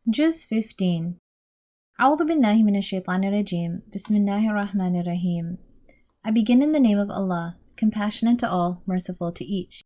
Juz 15. A'udhu billahi minash shaitanir rajim. Bismillahir rahmanir rahim. I begin in the name of Allah, compassionate to all, merciful to each.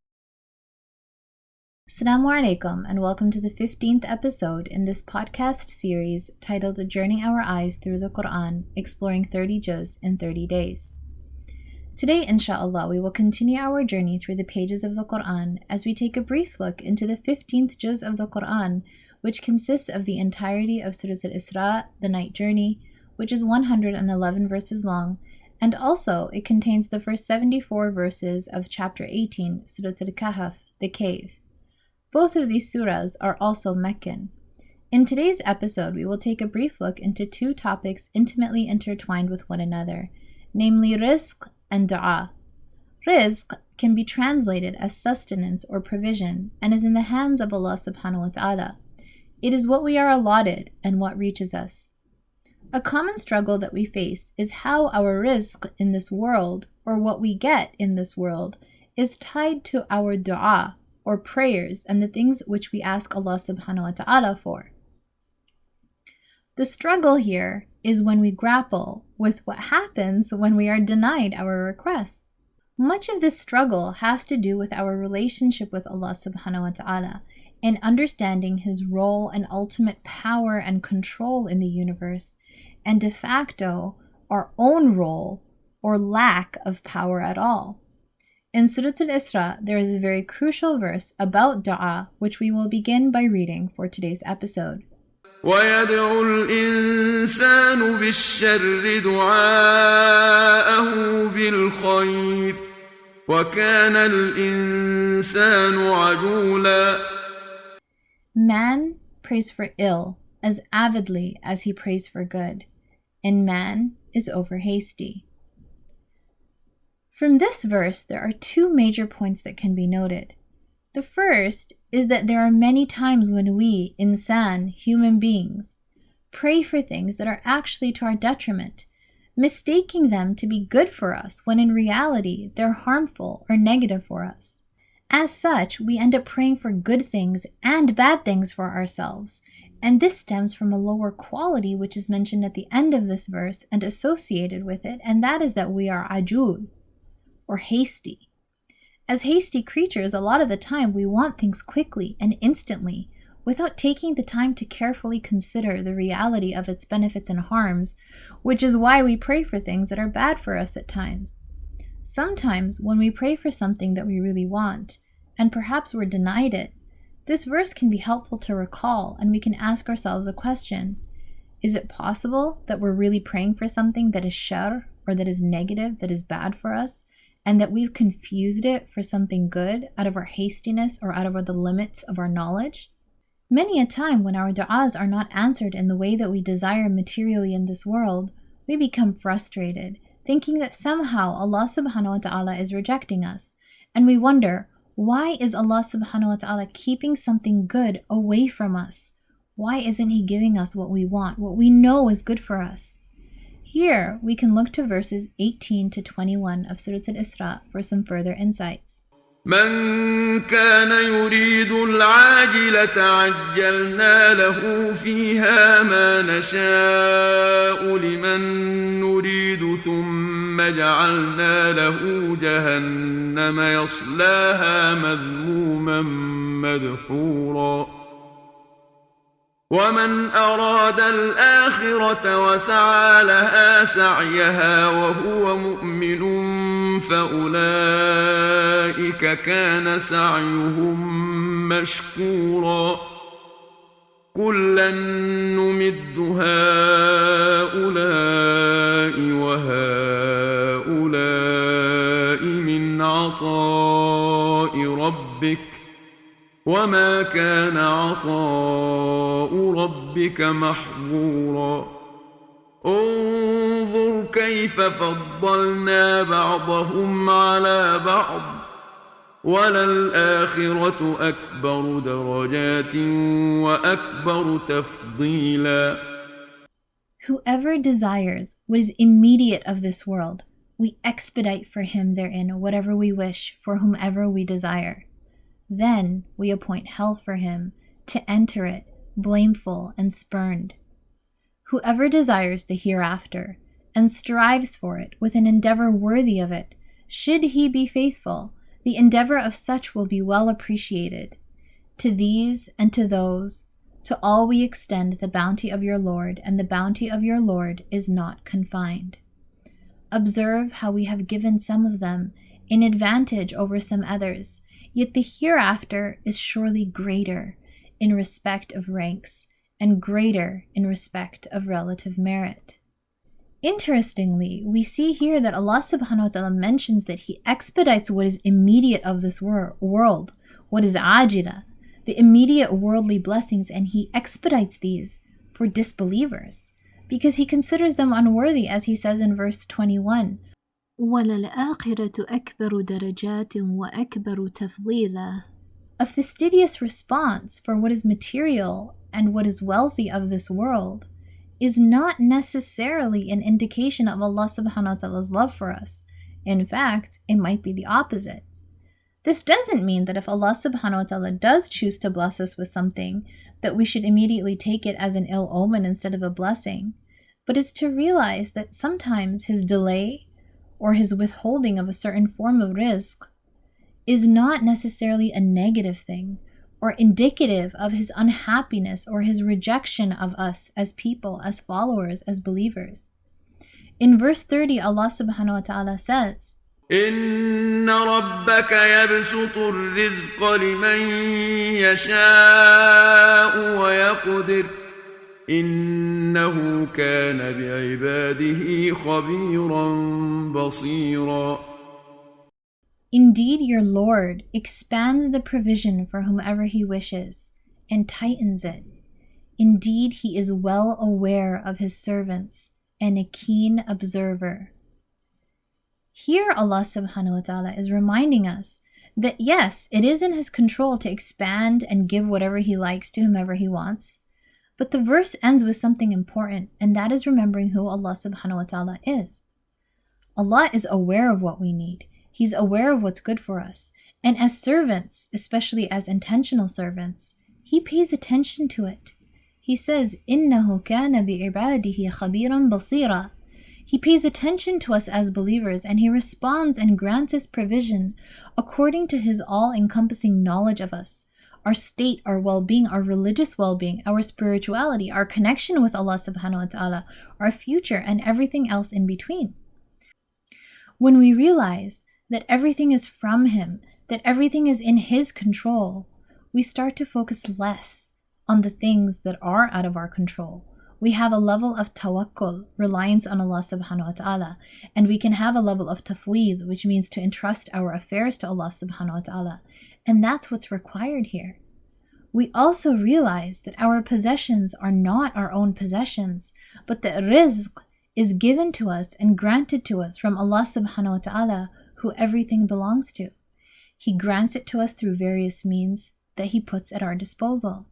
Assalamu alaikum and welcome to the 15th episode in this podcast series titled Journeying Our Eyes Through the Quran, exploring 30 juz in 30 days. Today, inshallah, we will continue our journey through the pages of the Quran as we take a brief look into the 15th juz of the Quran, which consists of the entirety of Surah Al-Isra, the night journey, which is 111 verses long, and also it contains the first 74 verses of chapter 18, Surah Al-Kahf, the cave. Both of these surahs are also Meccan. In today's episode, we will take a brief look into two topics intimately intertwined with one another, namely rizq and dua. Rizq can be translated as sustenance or provision and is in the hands of Allah subhanahu wa ta'ala. It is what we are allotted and what reaches us. A common struggle that we face is how our rizq in this world, or what we get in this world, is tied to our dua, or prayers, and the things which we ask Allah subhanahu wa ta'ala for. The struggle here is when we grapple with what happens when we are denied our requests. Much of this struggle has to do with our relationship with Allah subhanahu wa ta'ala and understanding His role and ultimate power and control in the universe, and de facto our own role or lack of power at all. In Surah Al-Isra, there is a very crucial verse about dua, which we will begin by reading for today's episode. وَيَدْعُ الْإِنسَانُ بِالشَّرِّ دُعَاءَهُ بِالْخَيْرِ وَكَانَ الْإِنسَانُ عَجُولًا. Man prays for ill as avidly as he prays for good, and man is over hasty. From this verse, there are two major points that can be noted. The first is that there are many times when we, insan, human beings, pray for things that are actually to our detriment, mistaking them to be good for us when in reality they're harmful or negative for us. As such, we end up praying for good things and bad things for ourselves, and this stems from a lower quality which is mentioned at the end of this verse and associated with it, and that is that we are ajul, or hasty. As hasty creatures, a lot of the time we want things quickly and instantly without taking the time to carefully consider the reality of its benefits and harms, which is why we pray for things that are bad for us at times. Sometimes when we pray for something that we really want, and perhaps we're denied it, this verse can be helpful to recall, and we can ask ourselves a question. Is it possible that we're really praying for something that is shar, or that is negative, that is bad for us, and that we've confused it for something good out of our hastiness or out of the limits of our knowledge? Many a time when our du'as are not answered in the way that we desire materially in this world, we become frustrated, thinking that somehow Allah subhanahu wa ta'ala is rejecting us. And we wonder, why is Allah subhanahu wa ta'ala keeping something good away from us? Why isn't He giving us what we want, what we know is good for us? Here, we can look to verses 18 to 21 of Surah Al-Isra for some further insights. من كان يريد العاجلة عجلنا له فيها ما نشاء لمن نريد ثم جعلنا له جهنم يصلاها مذموما مدحورا ومن أراد الآخرة وسعى لها سعيها وهو مؤمن فأولئك كان سعيهم مشكورا كلا نمد هؤلاء وهؤلاء من عطاء ربك وما كان عطاء ربك محظورا انظر كيف فضلنا بعضهم على بعض وللآخرة أكبر درجات وأكبر تفضيلا. Whoever desires what is immediate of this world, we expedite for him therein whatever we wish for whomever we desire. Then we appoint hell for him to enter it blameful, and spurned. Whoever desires the hereafter and strives for it with an endeavor worthy of it, should he be faithful, the endeavor of such will be well appreciated. To these and to those, to all we extend the bounty of your Lord, and the bounty of your Lord is not confined. Observe how we have given some of them an advantage over some others, yet the hereafter is surely greater in respect of ranks and greater in respect of relative merit. Interestingly, we see here that Allah subhanahu wa ta'ala mentions that He expedites what is immediate of this world, what is ajila, the immediate worldly blessings, and He expedites these for disbelievers because He considers them unworthy, as He says in verse 21. وَلَلْآخِرَةُ أَكْبَرُ دَرَجَاتٍ وَأَكْبَرُ تَفْضِيلًا. A fastidious response for what is material and what is wealthy of this world is not necessarily an indication of Allah subhanahu wa ta'ala's love for us. In fact, it might be the opposite. This doesn't mean that if Allah subhanahu wa ta'ala does choose to bless us with something, that we should immediately take it as an ill omen instead of a blessing, but it's to realize that sometimes His delay or His withholding of a certain form of rizq is not necessarily a negative thing or indicative of His unhappiness or His rejection of us as people, as followers, as believers. In verse 30, Allah subhanahu wa ta'ala says, إن ربك يبسط الرزق لمن يشاء ويقدر إنه كان بعباده خبيرا بصيرا. Indeed, your Lord expands the provision for whomever He wishes and tightens it. Indeed, He is well aware of His servants and a keen observer. Here Allah subhanahu wa ta'ala is reminding us that yes, it is in His control to expand and give whatever He likes to whomever He wants. But the verse ends with something important, and that is remembering who Allah subhanahu wa ta'ala is. Allah is aware of what we need. He's aware of what's good for us. And as servants, especially as intentional servants, He pays attention to it. He says, إِنَّهُ كَانَ بِعِبَادِهِ خَبِيرًا بَصِيرًا. He pays attention to us as believers, and He responds and grants us provision according to His all-encompassing knowledge of us, our state, our well-being, our religious well-being, our spirituality, our connection with Allah subhanahu wa ta'ala, our future, and everything else in between. When we realize that everything is from Him, that everything is in His control, we start to focus less on the things that are out of our control. We have a level of tawakkul, reliance on Allah subhanahu wa ta'ala, and we can have a level of tafweed, which means to entrust our affairs to Allah subhanahu wa ta'ala, and that's what's required here. We also realize that our possessions are not our own possessions, but that rizq is given to us and granted to us from Allah subhanahu wa ta'ala, who everything belongs to. He grants it to us through various means that He puts at our disposal.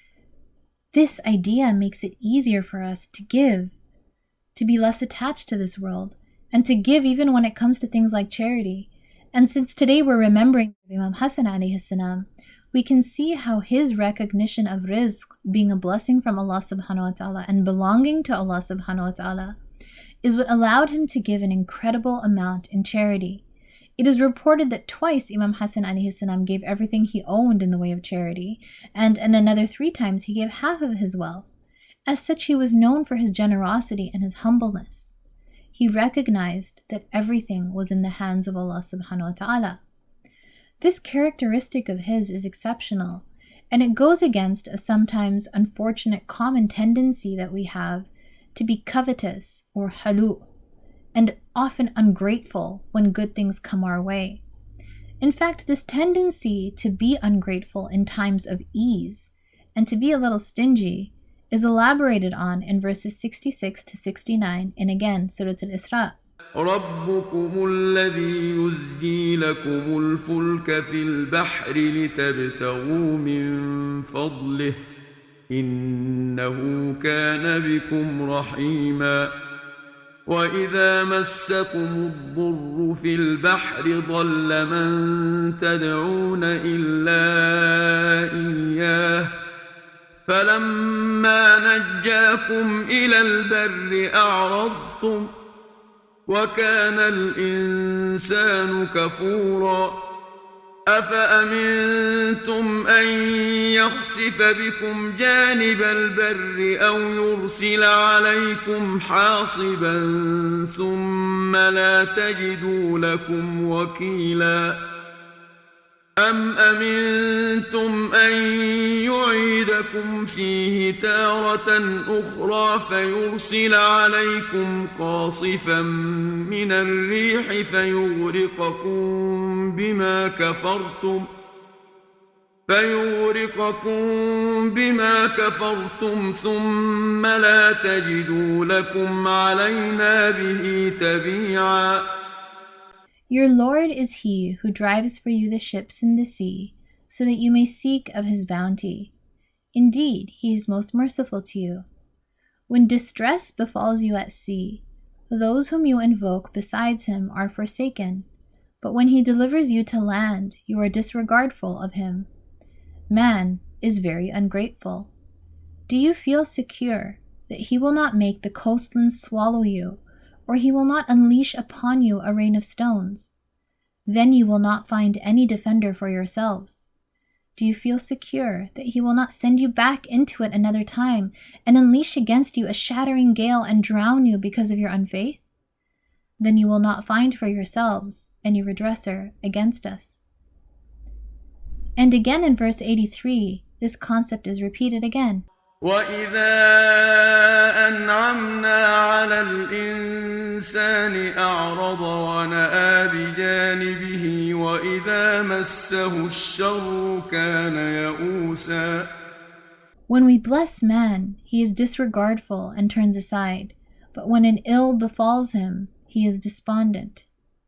This idea makes it easier for us to give, to be less attached to this world, and to give even when it comes to things like charity. And since today we're remembering Imam Hassan alayhi salam, we can see how his recognition of rizq being a blessing from Allah subhanahu wa ta'ala and belonging to Allah subhanahu wa ta'ala is what allowed him to give an incredible amount in charity. It is reported that twice Imam Hassan alayhi salam gave everything he owned in the way of charity, and in another 3 times he gave half of his wealth. As such, he was known for his generosity and his humbleness. He recognized that everything was in the hands of Allah subhanahu wa ta'ala. This characteristic of his is exceptional, and it goes against a sometimes unfortunate common tendency that we have to be covetous or halu, and often ungrateful when good things come our way. In fact, this tendency to be ungrateful in times of ease and to be a little stingy is elaborated on in verses 66 to 69 in again Surah Al-Isra. ربكم الذي يزجي لكم الفلك في البحر لتبتغوا من فضله إنه كان بكم رحيما وإذا مسكم الضر في البحر ضل من تدعون إلا إياه فلما نجاكم إلى البر أعرضتم وكان الإنسان كفورا أفأمنتم أن يخسف بكم جانب البر أو يرسل عليكم حاصبا ثم لا تجدوا لكم وكيلا أم أمنتم أن يعيدكم فيه تارة أخرى فيرسل عليكم قاصفا من الريح فيغرقكم بما كفرتم ثم لا تجدوا لكم علينا به تبيعا. Your Lord is He who drives for you the ships in the sea, so that you may seek of His bounty. Indeed, He is most merciful to you. When distress befalls you at sea, those whom you invoke besides Him are forsaken, but when He delivers you to land, you are disregardful of Him. Man is very ungrateful. Do you feel secure that He will not make the coastlands swallow you, or He will not unleash upon you a rain of stones? Then you will not find any defender for yourselves. Do you feel secure that He will not send you back into it another time and unleash against you a shattering gale and drown you because of your unfaith? Then you will not find for yourselves any redresser against us. And again in verse 83, this concept is repeated again. وَإِذَا أَنْعَمْنَا عَلَى الْإِنسَانِ أَعْرَضَ وَنَأَىٰ بِجَانِبِهِ وَإِذَا مَسَّهُ الشَّرُّ كَانَ يَئُوسًا. When we bless man, he is disregardful and turns aside, but when an ill befalls him, he is despondent.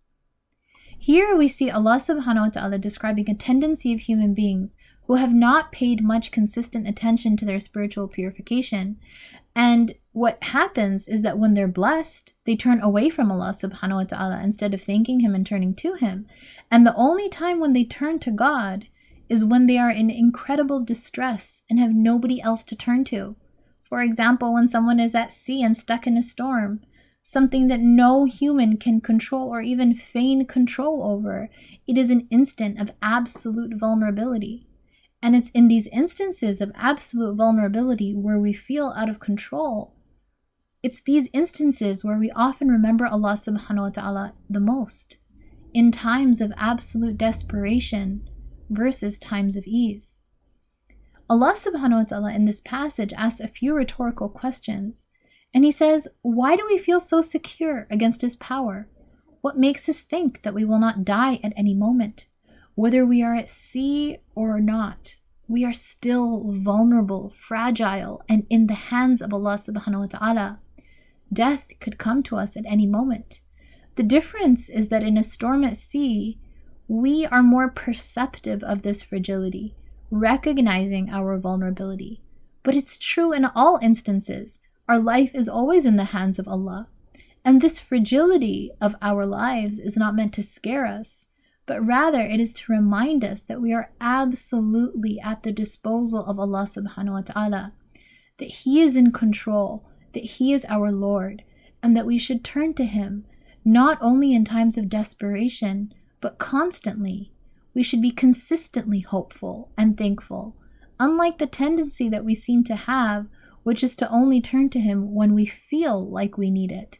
Here we see Allah subhanahu wa ta'ala describing a tendency of human beings who have not paid much consistent attention to their spiritual purification. And what happens is that when they're blessed, they turn away from Allah subhanahu wa ta'ala instead of thanking Him and turning to Him. And the only time when they turn to God is when they are in incredible distress and have nobody else to turn to. For example, when someone is at sea and stuck in a storm, something that no human can control or even feign control over, it is an instant of absolute vulnerability. And it's in these instances of absolute vulnerability where we feel out of control. It's these instances where we often remember Allah subhanahu wa ta'ala the most, in times of absolute desperation versus times of ease. Allah subhanahu wa ta'ala in this passage asks a few rhetorical questions, and He says, why do we feel so secure against His power? What makes us think that we will not die at any moment? Whether we are at sea or not, we are still vulnerable, fragile, and in the hands of Allah subhanahu wa ta'ala. Death could come to us at any moment. The difference is that in a storm at sea, we are more perceptive of this fragility, recognizing our vulnerability. But it's true in all instances. Our life is always in the hands of Allah. And this fragility of our lives is not meant to scare us, but rather it is to remind us that we are absolutely at the disposal of Allah subhanahu wa ta'ala, that He is in control, that He is our Lord, and that we should turn to Him, not only in times of desperation, but constantly. We should be consistently hopeful and thankful, unlike the tendency that we seem to have, which is to only turn to Him when we feel like we need it.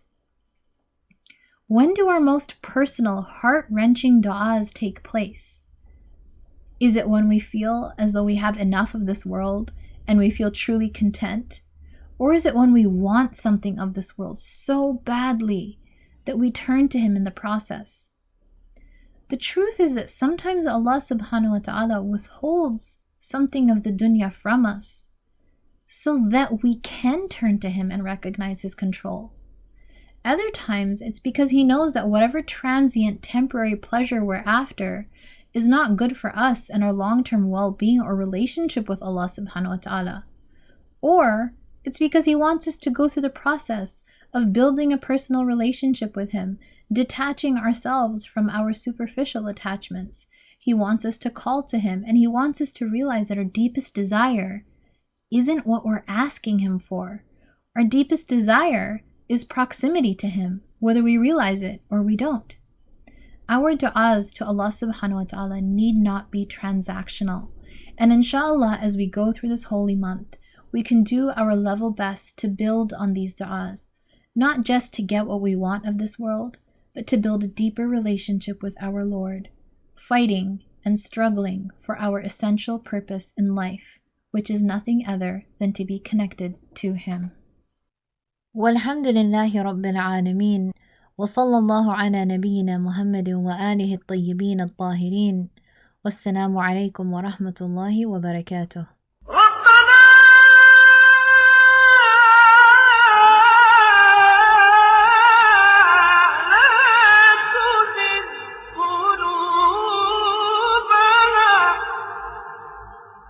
When do our most personal, heart-wrenching du'as take place? Is it when we feel as though we have enough of this world and we feel truly content? Or is it when we want something of this world so badly that we turn to Him in the process? The truth is that sometimes Allah subhanahu wa ta'ala withholds something of the dunya from us so that we can turn to Him and recognize His control. Other times, it's because He knows that whatever transient, temporary pleasure we're after is not good for us and our long-term well-being or relationship with Allah subhanahu wa ta'ala. Or it's because He wants us to go through the process of building a personal relationship with Him, detaching ourselves from our superficial attachments. He wants us to call to Him, and He wants us to realize that our deepest desire isn't what we're asking Him for. Our deepest desire is proximity to Him, whether we realize it or we don't. Our du'as to Allah subhanahu wa ta'ala need not be transactional. And inshallah, as we go through this holy month, we can do our level best to build on these du'as, not just to get what we want of this world, but to build a deeper relationship with our Lord, fighting and struggling for our essential purpose in life, which is nothing other than to be connected to Him. والحمد لله رب العالمين وصلى الله على نبينا محمد وآله الطيبين الطاهرين والسلام عليكم ورحمة الله وبركاته.